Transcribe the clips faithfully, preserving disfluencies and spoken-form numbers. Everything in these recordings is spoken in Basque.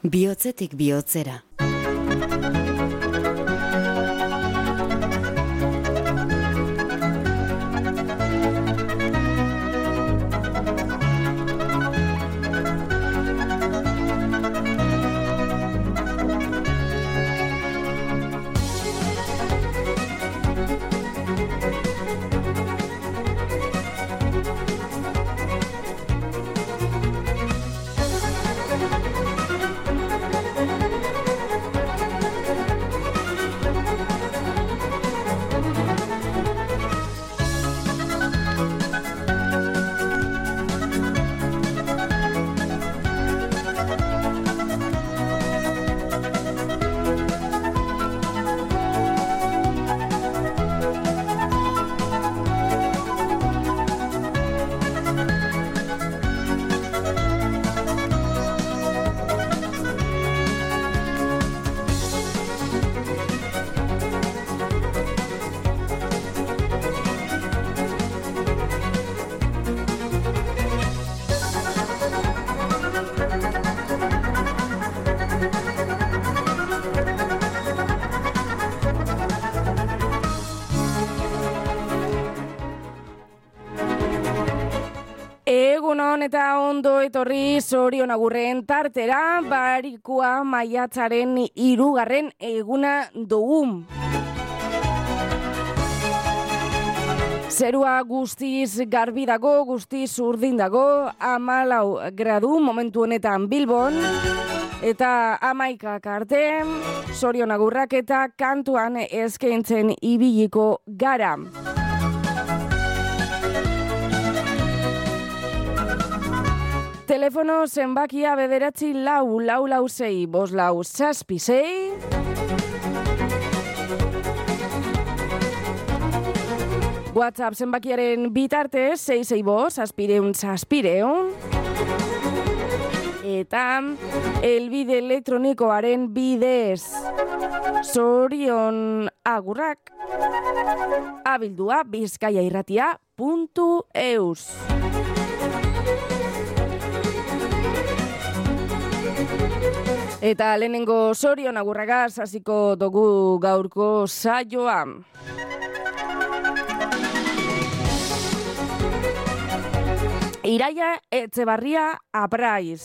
Bihotzetik bihotzera. Egunon eta ondo etorri Zorion Agurren tartera, barikua maiatzaren hirugarren eguna dugu. Zerua guztiz garbi dago, guztiz urdin dago, hamalau gradu momentu honetan Bilbon, eta hamaikak arte, Zorion Agurrak eta kantuan eskaintzen ibiliko gara. Telefono zenbakia bederatzi lau, lau lau sei, bos lau zazpi sei. WhatsApp zenbakiaren bitartez, sei sei bos, zazpireun zazpireun. Eta elbide elektronikoaren bidez, Zorion Agurrak, abildua bizkaiairratia puntu eus. Eta lehenengo Zorion Agurragaz hasiko dugu gaurko saioa. Iraia Etxebarria Apraiz.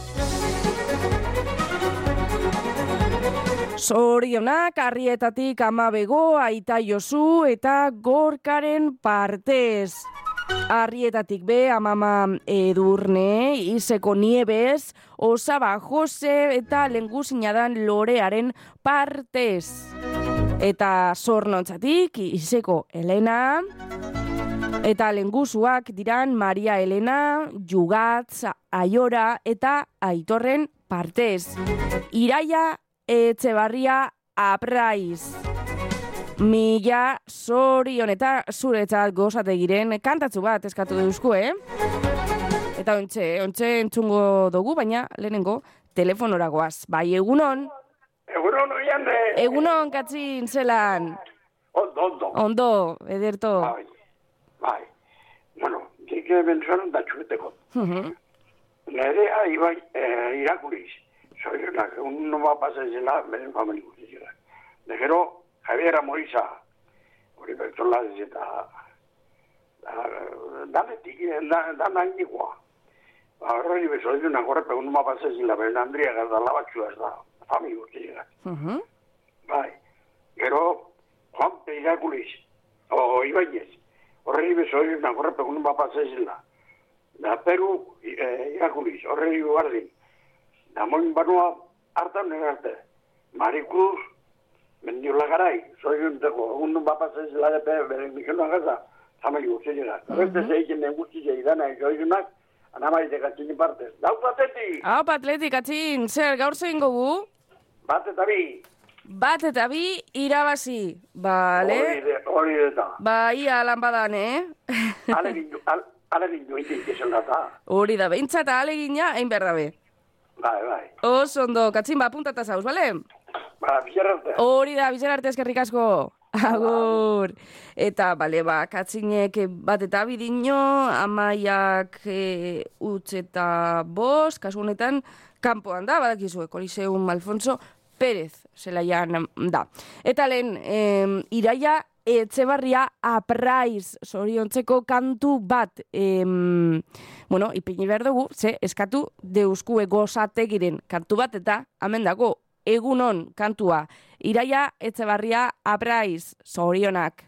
Zorionak Arrietatik Amabego, Aita Josu eta Gorkaren partez. Arrietatik be, Amama Edurne, Iseko Nieves, Osaba Jose eta Lenguzinadan Lorearen partez. Eta Zornontzatik, Iseko Elena, eta Lenguzuak diran Maria Elena, Jugatz, Aiora eta Aitorren partez. Iraia Etxebarria Apraiz. Mila Zorion eta zuretzat gozategiren kantatzu bat eskatu deuzku, eh? Eta ontxe, ontxe entzungo dugu, baina lehenengo telefonoragoaz. Bai, egunon? Egunon, oiande! Egunon, katzin, zelan? Ondo, ondo. Ondo, ederto. Bai, bai. Bueno, dike benzuan da txueteko. Uh-huh. Nerea ibai eh, irakuriz. Zorionak, un no va a pasar zela, beren famili guztiak. De gero, Javier Amoriza, hori bertola ez eta danetik, danan nikoa. Horri bezorizunak horrepe, un no va a pasar zela, beren Andria Gardala batxua ez da, famili guztiak. Uh-huh. Bai, gero, Juanpe irakuriz, o Ibaiez, horri bezorizunak horrepe, un no va a pasar zela. Da Peru irakuriz, horri bardin. Da moin banua hartan negarte. Marikruz, mendiola garai, zoiunteko, un bapasez la de pe, beren mikeno agaza, zameli guztiak. Beste zeiken den guztiak idana, zoiunak, anamaite katzini partez. Dau pateti! Hau, patleti, katzin, zer, gaur zein gogu? Bat eta bi! Bat eta bi irabazi, bale? Hori eta. Ba, ia lan badan, eh? Alegin joitik izan data. Hori da, behintzat alegina, hain behar dabe. Bai, bai. Oso ondo, katzin, ba, puntata zauz, bale? Ba, bizararte. Hori da, bizararte eskerrik asko. Agur. Eta, bale, ba, katzinek bat eta bidino, amaiak e, utz eta bost, kasu honetan, kanpoan da, badakizue, Koliseum Alfonso Pérez zelaian da. Eta lehen, eh, Iraia Etxebarria Apraiz zoriontzeko kantu bat, eh, bueno, ipini behar dugu, ze eskatu deuskue gozategiren kantu bat, eta hemen dago, egunon kantua, Iraia Etxebarria Apraiz zorionak.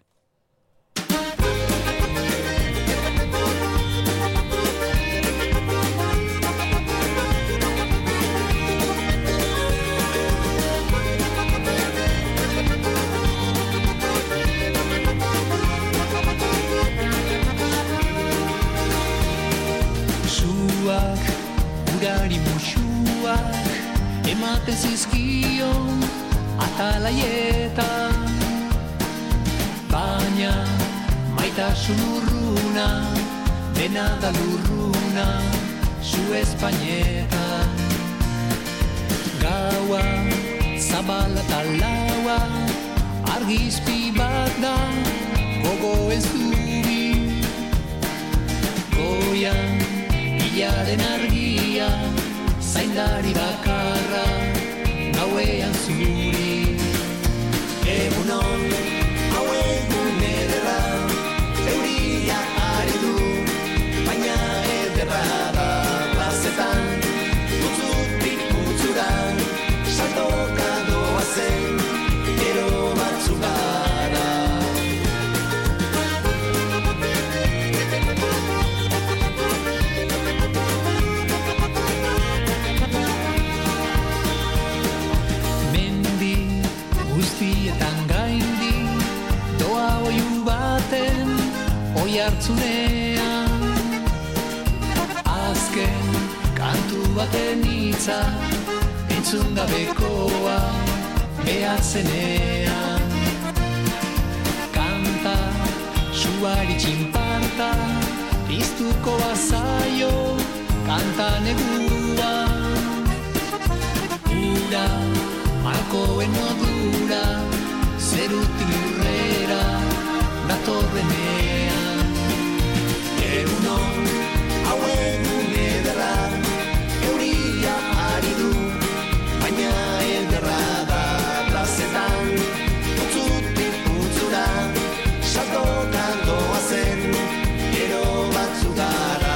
Urari musuak ematen zizkion atalaietan, baina maitasun urruna dena da lurruna zu Espainetan. Gaua zabala eta laua argizpi bat da gogoen zubi, goian ilaren argia, zaindari bakarra, gauean zuri. Egunon, hau egun ederra, euria ari du, baina ederra da plazetan, putzutik putzura, saltoka doazen, gero batzu gara. Guztietan gaindi, doa oiu baten, oi hartzunean. Azken kantu baten hitza, entzun gabekoa, behar zenean. Kanta, suari txinparta, piztuko bazaio, kanta negua. Ura, malkoen modura, zerutik lurrera, datorrenean. Egunon, hau egun ederra, euria ari du, baina ederra da plazetan, putzutik putzura, saltoka doazen, gero batzu gara.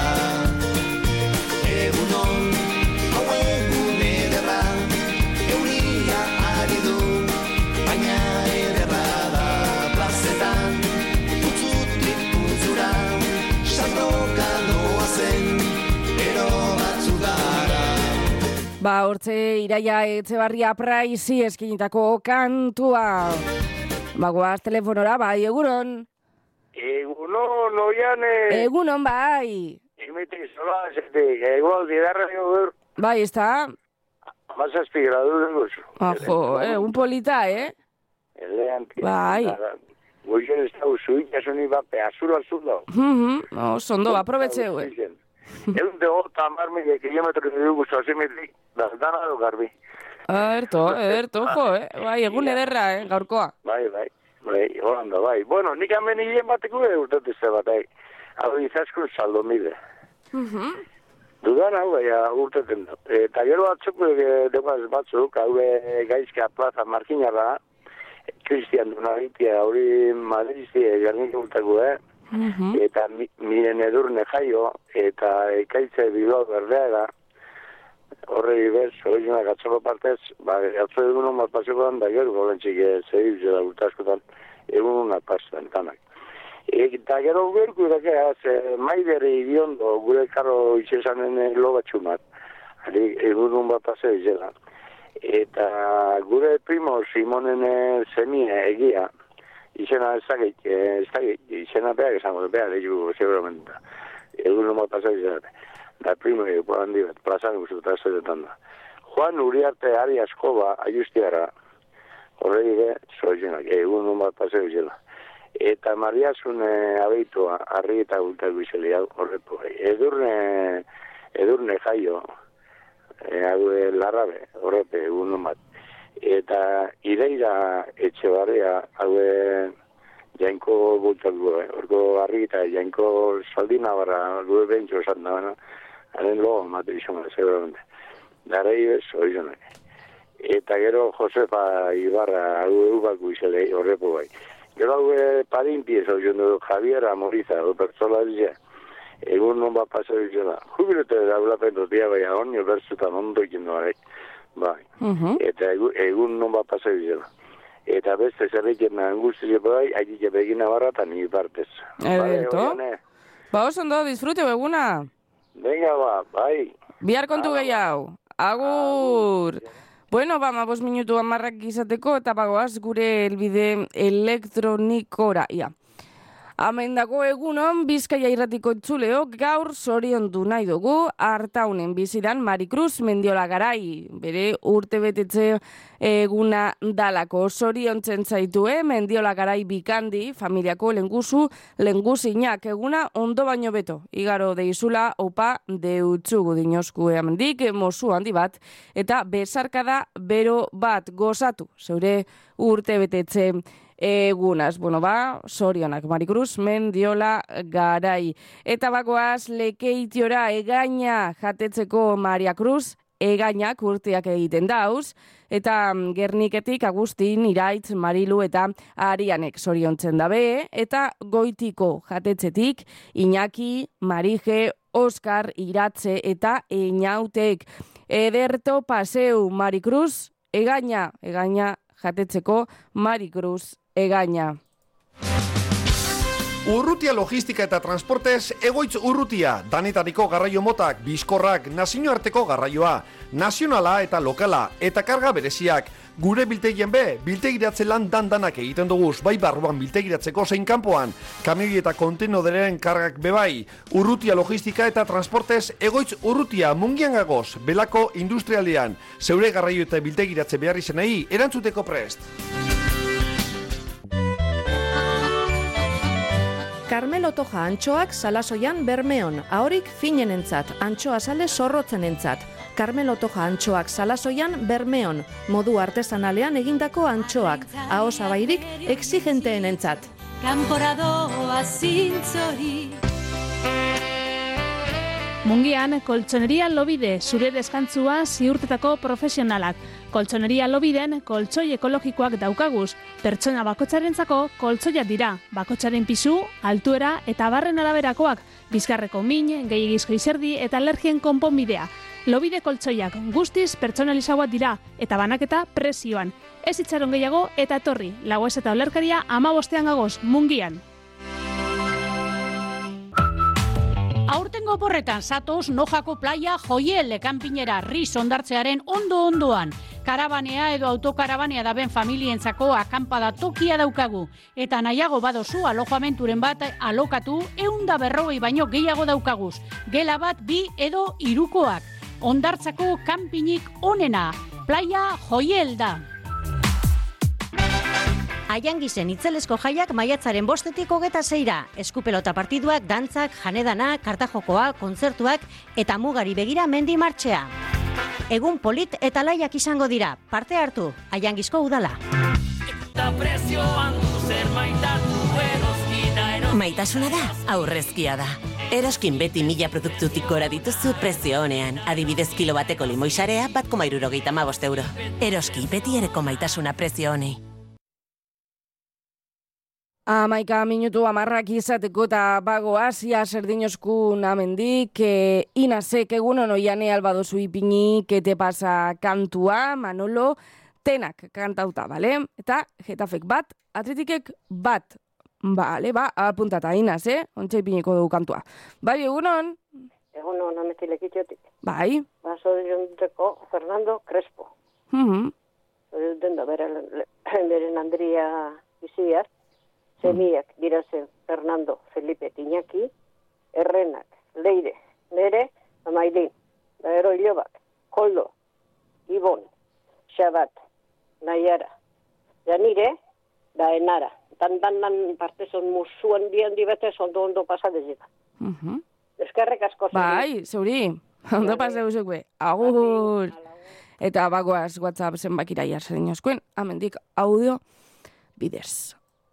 Egunon, hau egun ederra, euria ari du, baina ederra da plazetan, putzutik putzura, saltoka doazen, ero batzu gara. Ba, hortze Iraia Etxebarria Apraizi eskinitako kantua. Ba, guaz telefonora, bai, egunon. Egunon, oiane. Egunon, bai. Imiti zola, zetik, egual didarra gur. Bai, ez da? Amazazpi gradu dugu. Ajo, eh, un polita, eh? Elean, Bai. Goizen ez da usuik, jasoni bape, azul azul da. Mhm, no, sondo, aprobetxeu, eh? Egun de gota amarmide kilometro dugu zozimetik, da dana du garbi. Erto, erto, jo, eh? Bai, egun ederra, eh, gaurkoa. Bai, bai, bai, holanda, bai. Bueno, nik hemen hien bateko ere urtetizte bat, eh? Hau izaskun saldo mide. Mhm. Dudan hau, bai, urteten da. Eta gero batzuk, degaz batzuk, hau gaizka plaza markinara, Cristian Dunagitia, hori Madrizia, jarnik urteko, eh? Mhm. Eta mi, miren edurne jaio, eta ekaitze Bilbao berdeaga, horre bez, horizunak atzoko partez, ba, atzo egunon bat pasekoan, da gero golentzik zehir da urtaskotan, egunon pastan, tanak. Eta gero gerku irakea, maidere idiondo, gure karo itxesanen lo batxumat, egunon bat pasea izela. Eta gure primo Simonen semia egia, izena ez dakit, ez dakit, izena behar esango, behar egin seguramente. Egun nomot pasau izan. Da primo egin handi bat, plazan guztuta zeretan da. Juan Uriarte Ari Askoba, aiustiara, horregi be, zoizunak, egun nomot pasau izan. Eta Mariasun abeitua, arri eta gultak bizeli, horretu. Edurne, edurne jaio, hau larrabe, horrepe, egun nomot. Eta Ireira Etxebarria, haue jainko bultak du, eh? Orko harri eta jainko saldina barra, due bentso esan da, haren logo mate izan, seguramente. Garai bez, oizonak. Eta gero Josefa Ibarra, hau bako izale, horrepo bai. Gero hau padin pieza, oizon du, Javier Amoriza, o pertsola dizia. Egun non bat pasa dizela. Jubilote daula pentotia bai, onio berzutan ondo ikin bai. Bai. Eta egun non bat pasa dizela. Eta beste zerrekin angustizio bai, haitike begina barratan ni partez. Ederto. Ba, oso ondo, disfrute eguna. Venga ba, bai. Bihar kontu gehiago. Agur! Bueno, ba, mabos minutu amarrak izateko, eta bagoaz gure elbide elektronikora, ia. Hemen dago egunon, Bizkaia irratiko itzuleok gaur zoriondu nahi dugu Artaunen bizidan Marikruz Mendiola Garai, bere urte betetze eguna dalako. Zoriontzen zaitue Mendiola Garai bikandi, familiako lenguzu, lenguzinak eguna ondo baino beto. Igaro deizula opa deutzugu dinosku hemendik mozu handi bat, eta besarkada bero bat gozatu, zeure urte betetze egunaz, bueno ba, sorionak Marikruz Mendiola Garai. Eta bagoaz Lekeitiora egaina jatetzeko Maria Cruz, egainak urteak egiten dauz, eta Gerniketik Agustin, Iraitz, Marilu eta Arianek soriontzen dabe, eta Goitiko jatetzetik Iñaki, Marije, Oskar, Iratze eta Eñautek. Ederto Paseu Marikruz, egaina, egaina jatetzeko Marikruz egaina. Urrutia logistika eta transportez, egoitz urrutia, danetariko garraio motak, bizkorrak, nazioarteko garraioa, nazionala eta lokala, eta karga bereziak. Gure biltegien be, biltegiratze lan dan-danak egiten duguz, bai barruan biltegiratzeko zein kanpoan, kamioi eta kontenoderen kargak bebai. Urrutia logistika eta transportez, egoitz urrutia, mungian gagoz, belako industrialdean, zeure garraio eta biltegiratze behar izenei, erantzuteko prest. Carmelo Toja antxoak Salasoian Bermeon, ahorik finenentzat, antxoa sale zorrotzenentzat. Carmelo Toja antxoak Salasoian Bermeon, modu artesanalean egindako antxoak, ahosabairik exigenteenentzat. Kanporadoa zintzori. Mungian, koltsoneria Lobide, zure deskantzua ziurtetako profesionalak. Koltsoneria Lobiden, koltsoi ekologikoak daukaguz. Pertsona bakotxarentzako koltsoia dira. Bakotxaren pisu, altuera eta barren araberakoak. Bizkarreko min, gehiagizko izerdi eta alergien konponbidea. Lobide koltsoiak guztiz pertsonalizagoak dira eta banaketa prezioan. Ez itxaron gehiago eta etorri. Lagoez eta olerkaria amabostean gagoz, Mungian. Aurtengo porretan zatoz Nojako playa Joiel kanpinera Riz ondartzearen ondo-ondoan. Karabanea edo autokarabanea daben familientzako akampada tokia daukagu. Eta nahiago badozu alojamenturen bat alokatu eunda berrogei baino gehiago daukaguz. Gela bat bi edo hirukoak. Ondartzako kanpinik onena. Playa Joiel da. Aiangizen itzelesko jaiak maiatzaren bostetik hogeta zeira. Eskupelota partiduak, dantzak, janedana, kartajokoa, kontzertuak eta mugari begira mendi martxea. Egun polit eta laiak izango dira. Parte hartu, Aiangizko udala. Maitasuna da, aurrezkia da. Eroskin beti mila produktutik gora dituzu prezio honean. Adibidez kilo bateko limoisarea bat koma hirurogeita hamabost euro. Eroski beti ereko maitasuna prezio honei. Amaika minutu amarrak izateko eta bago Asia serdinozku namendik, e, inazek egunon oiane albadozu ipini, kete pasa kantua, Manolo, tenak kantauta, bale? Eta Getafek bat, Atletikek bat, bale, ba, apuntata inaz, eh? Ontsa ipiniko dugu kantua. Bai, egunon? Egunon, ametilekitiotik. Bai. Ba, zoriondeko Fernando Crespo. Mhm. Zoriondenda, beren Andria Iziar. Semiak dira zen Fernando Felipe Iñaki, Errenak, Leire, Nere, Amailin, da Ero Ilobak, Koldo, Ibon, Xabat, Naiara, Janire, da Enara. Dan-dan-dan parte son musuan di-handi bete ondo-ondo pasadezita. Mhm. Eskerrek asko. Bai, zeuri, ondo pasadezuk be. Agur. Eta bagoaz WhatsApp zenbakira jartzen dinozkuen, amendik audio bidez.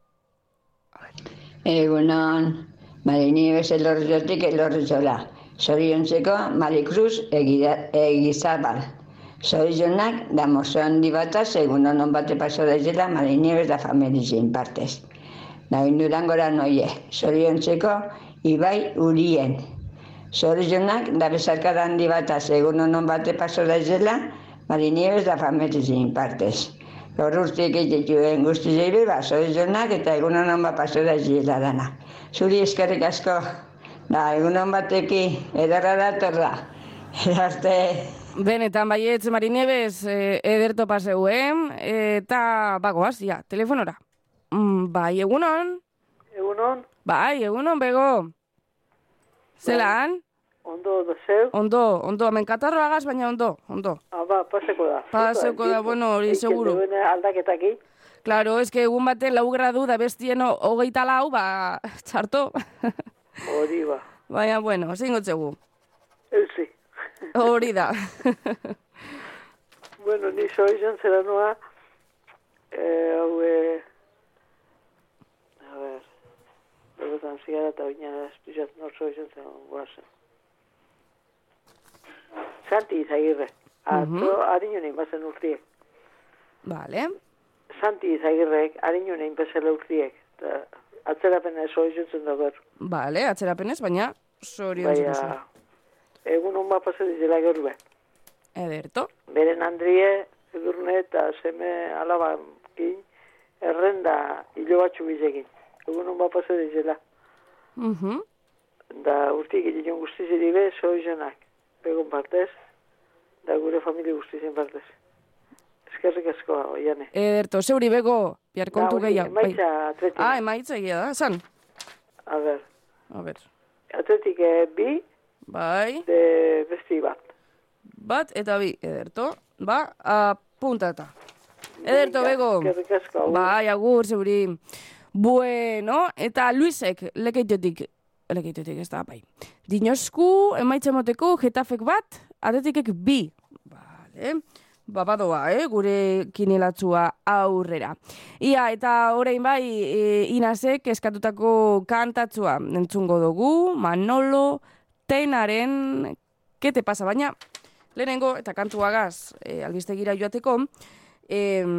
Egunon, Marini bezalorrezotik elorrezola. Zoriontzeko Marikruz egizabal. Zorionak da mozo handi bataz, egun honon bate paso daizela, Mari Nieves da familizien partez. Da indurangora noie, zoriontzeko Ibai Urien. Zorionak da bezarkada handi bataz, egun honon bate paso daizela, Mari Nieves da familizien partez. Gaur urtiek egituen guztizeiru, ba, zorionak eta egun honon bat paso daizela dana. Zuri eskerrik asko, da egun hon bateki edarra datorra. Arte... Benetan baietz, Mari Nieves, eh, ederto paseu, eh? Eta, bagoaz, ja, telefonora. Mm, bai, egunon? Egunon? Bai, egunon, bego. Zelan? Ondo, ondo, zeu? Ondo, ondo, hemen katarroagaz, baina ondo, ondo. Ah, ba, paseko da. Paseko da, bueno, hori seguro. Eiken duen aldaketaki. Claro, es que egun baten lau gradu da bestien hogeita lau, ba, txarto. Hori, ba. Baina, bueno, zein gotzegu. Eusi. Hori da. Bueno, ni soizan zera noa, eh, hau, eh, a ver, begotan zigara eta baina espizat nor soizan zera guazen. Santi Izagirre. Atzo, uh-huh. Ariño nein bazen urtiek. Vale. Santi Izagirrek, ariño nein bazen urtiek. Atzerapenez soizan da ber. Vale, atzerapenez, baina sorion zuzu. Egun hon bat pasa dizela gaur be. Ederto. Beren Andrie, Edurne eta seme alabakin errenda hilo batxu bizekin. Egun hon bat pasa dizela. Uh-huh. Da urtik egin guztizeri be, soizanak. Begon partez, da gure familia guztizen partez. Eskerrik asko, oiane. Ederto, zeuri bego, biar kontu da, gehiago. Emaitza atletik. Ah, emaitza egia da, zan? A ber. A ber. Atletik eh, bi, bai. De besti bat. Bat eta bi, ederto. Ba, apuntata. Ederto, bego. Eskerrik asko. Bai, agur, zeuri. Bueno, eta Luisek, lekeitetik, lekeitetik ez da, bai. Dinosku, emaitza moteko, Getafek bat, atletikek bi. Vale. Babadoa, eh, gure kinelatzua aurrera. Ia, eta orain bai, e, Inazek eskatutako kantatzua entzungo dugu, Manolo Tenaren, kete pasa, baina lehenengo, eta kantuagaz, e, albistegira joateko, e,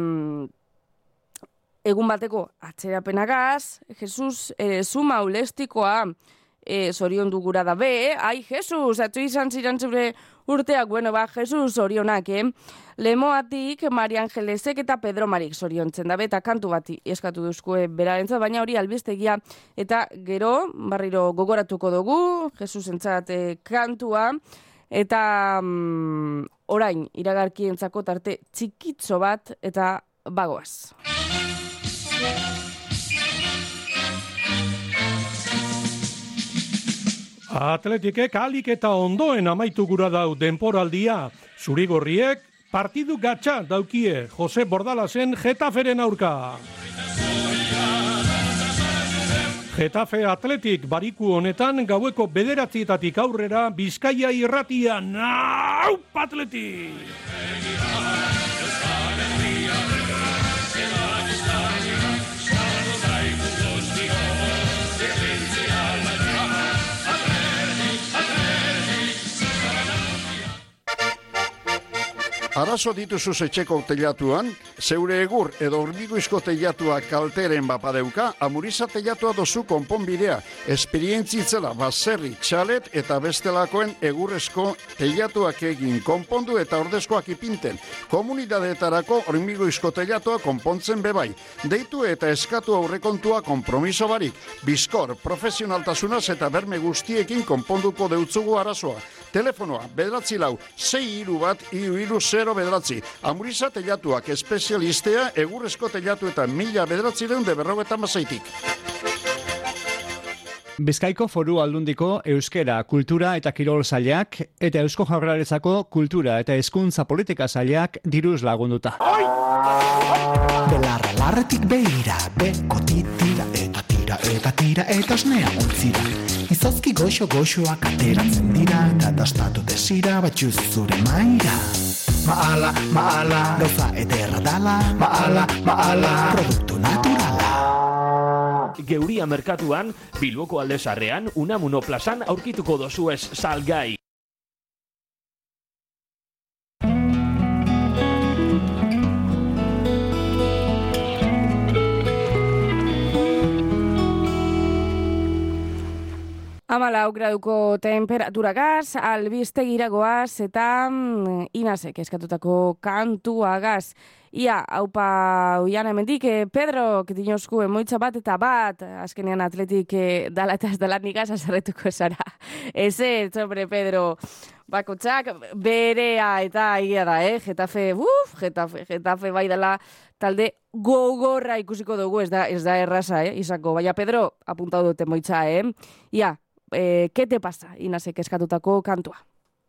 egun bateko atzerapenagaz, Jesus, ere zuma ulestikoa, e, zorion dugura da be, ai, Jesus, atzu izan ziren zure urteak, bueno, ba, Jesus zorionak, eh? Lemoatik, Maria Angelesek eta Pedro Marik zoriontzen da, eta kantu bati eskatu duzkue berarentzat, baina hori albistegia, eta gero, barriro gogoratuko dugu, Jesus entzat eh, kantua, eta mm, orain, iragarkientzako tarte txikitzo bat, eta bagoaz. Atletikek alik eta ondoen amaitu gura dau denporaldia. Zurigorriek partidu gatxa daukie Jose Bordalasen Getaferen aurka. Getafe Atletik bariku honetan gaueko bederatzietatik aurrera Bizkaia irratia nau Atletik! Arazo dituzuz etxeko teilatuan, zeure egur edo hormigoizko teilatua kalteren bapadeuka, Amuriza teilatua dozu konponbidea, esperientzitzela baserri, txalet eta bestelakoen egurrezko teilatuak egin konpondu eta ordezkoak ipinten. Komunidadeetarako hormigoizko teilatua konpontzen bebai. Deitu eta eskatu aurrekontua konpromiso barik. Bizkor, profesionaltasunaz eta berme guztiekin konponduko deutzugu arazoa. Telefonoa, bederatzi lau, sei iru bat, iru iru zero bederatzi. Amuriza teilatuak espezialistea, egurrezko teilatu eta mila bederatzi deun de berrogetan bazaitik. Bizkaiko Foru Aldundiko Euskera, Kultura eta Kirol Sailak eta Eusko Jaurlaritzako Kultura eta Hezkuntza Politika Sailak diruz lagunduta. Belarra larretik behira, beko titira eta tira eta tira eta osnea utzira. Izozki goxo-goxoak ateratzen dira eta dastatu desira batxuz zure maira. Maala, maala, gauza ederra dala, maala, maala, produktu naturala. Geuria merkatuan, Bilboko aldezarrean, Unamuno plazan aurkituko dozuez salgai. lau graduko temperaturagaz, albistegiragoaz eta mm, Inasek eskatutako kantuagaz. Ia, haupa uian hemendik, eh, Pedro, dinosku emoitza bat eta bat, azkenean atletik eh, dala eta ez dala nigaz azarretuko zara. Eze, sobre, Pedro, bakotxak berea eta egia da, eh? Getafe, uf, Getafe, Getafe bai dela talde gogorra ikusiko dugu, ez da, ez da erraza, eh? Izako, baina Pedro, apuntau dute moitza, eh? Ia, eh, ¿qué te pasa? Inasek eskatutako kantua.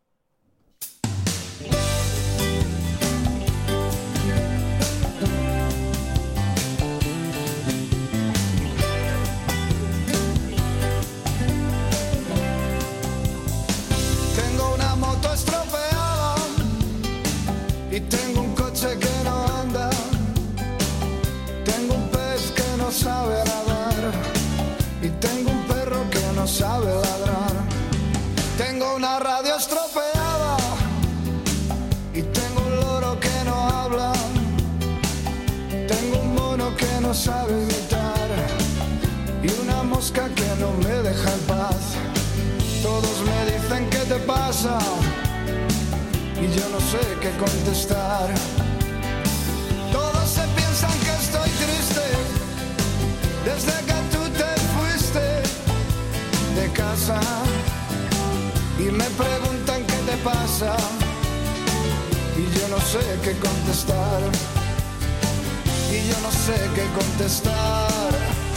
Y tengo un coche que no anda, tengo un pez que no sabe nadar, y tengo un perro que no sabe ladrar. Tengo una radio estropeada, y tengo un loro que no habla, tengo un mono que no sabe imitar, y una mosca que no me deja en paz. Todos me dicen ¿qué te pasa? Y yo no sé qué contestar. Todos se piensan que estoy triste desde que tú te fuiste de casa, y me preguntan qué te pasa, y yo no sé qué contestar, y yo no sé qué contestar.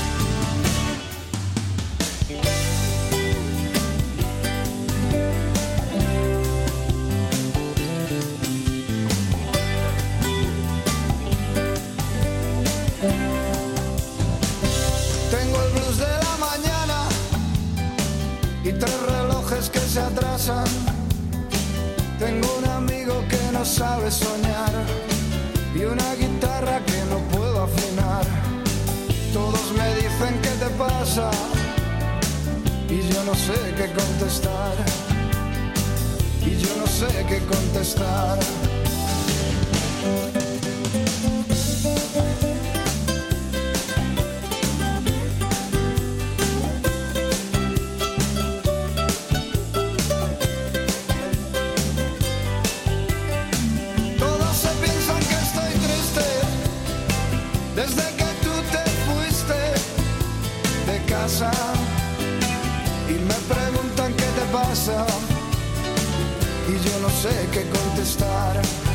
Y tres relojes que se atrasan. Tengo un amigo que no sabe soñar y una guitarra que no puedo afinar. Todos me dicen ¿qué te pasa? Y yo no sé qué contestar. Y yo no sé qué contestar. Desde que tú te fuiste de casa, y me preguntan qué te pasa, y yo no sé qué contestar,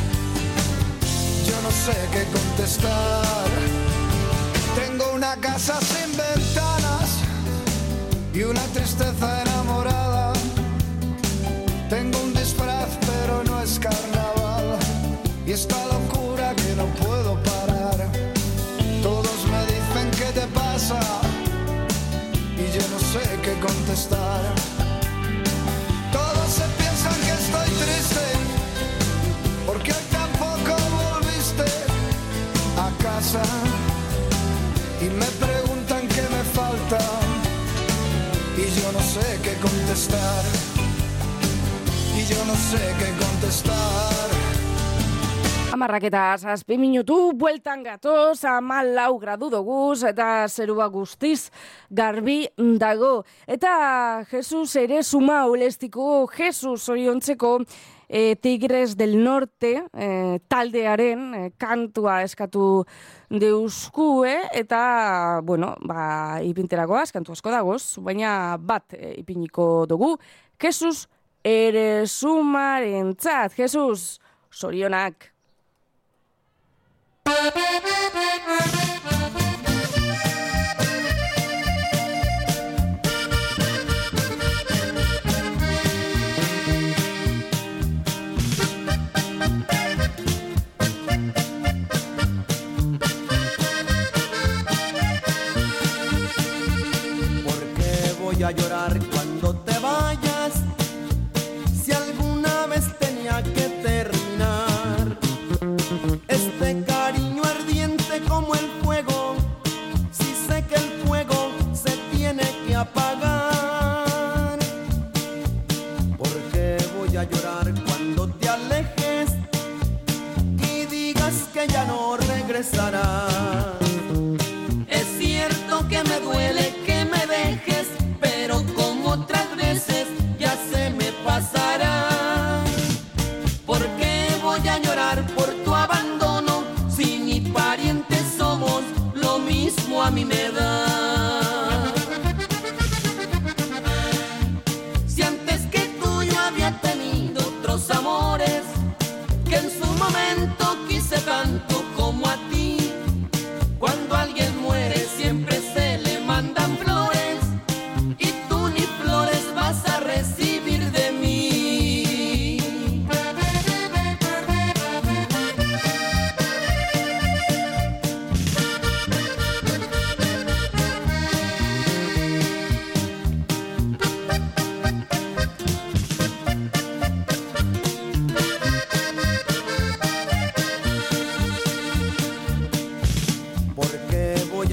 yo no sé qué contestar. Tengo una casa sin ventanas y una tristeza enamorada. Tengo un disfraz pero no es carnaval, y esta locura que no puedo parar. Todos me dicen ¿qué te pasa? Y yo no sé qué contestar. Todos se piensan que estoy triste porque hoy tampoco volviste a casa, y me preguntan qué me falta, y yo no sé qué contestar, y yo no sé qué contestar. Amarrak eta zazpi minutu, bueltan gatoz, hamalau gradu doguz, eta zerua guztiz garbi dago. Eta Jesus ere suma olestiko, Jesus oriontzeko e, Tigres del Norte e, taldearen e, kantua eskatu deuskue, eta, bueno, ba, ipinteragoaz, kantu asko dagoz, baina bat e, ipiniko dugu. Jesus ere sumarentzat, Jesus, sorionak. Voy a llorar cuando te vayas, si alguna vez tenía que terminar este cariño ardiente como el fuego, si sé que el fuego se tiene que apagar. Porque voy a llorar cuando te alejes y digas que ya no regresarás. Es cierto que me duele que me dejes, pero como otras veces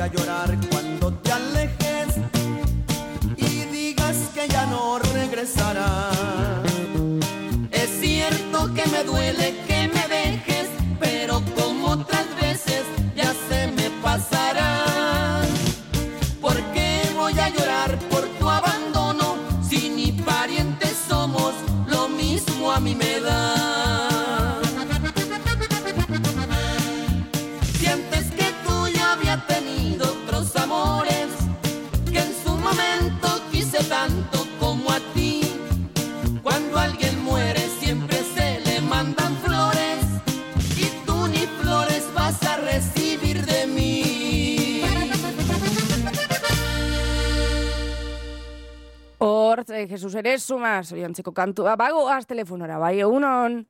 a llorar cuando te alejes y digas que ya no regresarás. Es cierto que me duele que me dejes, pero como otras veces ya se me pasará. ¿Por qué voy a llorar por tu abandono si ni parientes somos? Lo mismo a mí me da. Si antes que tú ya había tenido otros amores, que en su momento quise tanto como a ti. Cuando alguien muere siempre se le mandan flores y tú ni flores vas a recibir de mí. Hor, eh, Jesus ere suma, zoriontzeko kantua. Bagoaz telefonora, bai, egunon.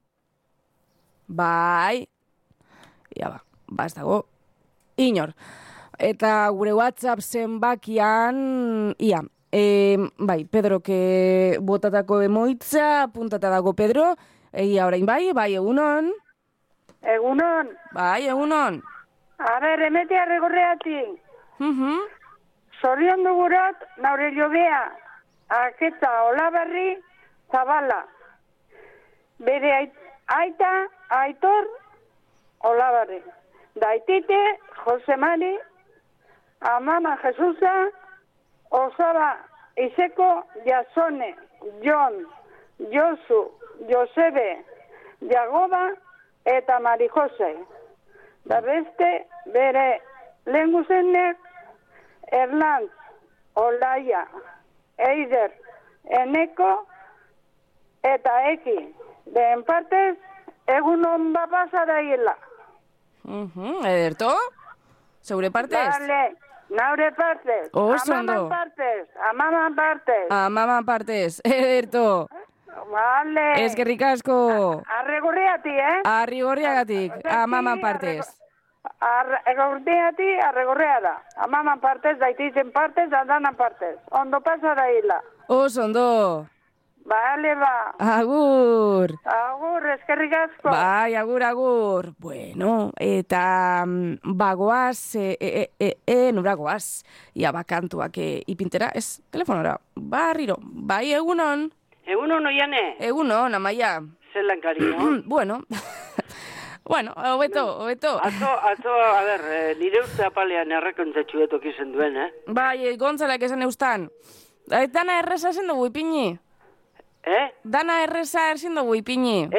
Bai. Ia ba, ba ez dago. Inor. Eta gure WhatsApp zenbakian, ia, e, bai, Pedro, que botatako emoitza, puntata dago Pedro, egia orain bai, bai, egunon. Egunon. Bai, egunon. A ber, emete arregorreati. Mhm. Zorion dugurat, naure jobea, aketa Olaberri, Zabala. Bere ait, aita, Aitor, Olaberri. Daitite, Jose Mari, Amama Jesusa, Osaba Iseko, Jasone, Jon, Josu, Josebe, Jagoba eta Mari Jose. Da beste bere lenguzenek Erlantz, Olaia, Eider, Eneko eta Eki. Dehen partez, egunon bapasa da hila. Mhm, ederto? Zeure partez? Dale, naure partez. Oso ondo. Amaman partez, amaman partez. Amaman partez, ederto. Vale. Eskerrik asko. Arregurriati, eh? Arrigorriagatik, amaman partez. Arregurriati, arregurria da. Amaman partez, daitizen partez, andanan partez. Ondo pasa da hila. Oso ondo. Vale, ba. Agur. Agur, eskerrik asko. Bai, agur, agur. Bueno, eta mm, bagoaz, e, e, e, e, nura goaz. Ia bakantuak e, ipintera, ez, telefonora. Barriro, bai, egunon. Egunon, oiane. Egunon, Amaia. Zelan, cariño. Bueno, bueno, hobeto, hobeto. Atzo, atzo, a ber, eh, nire uste apalean errekontzatxu etok izan duen, eh? Bai, Gontzalak esan eustan. Dana erresa zen dugu ipini. Eh? Dana erresa ezin dugu ipini.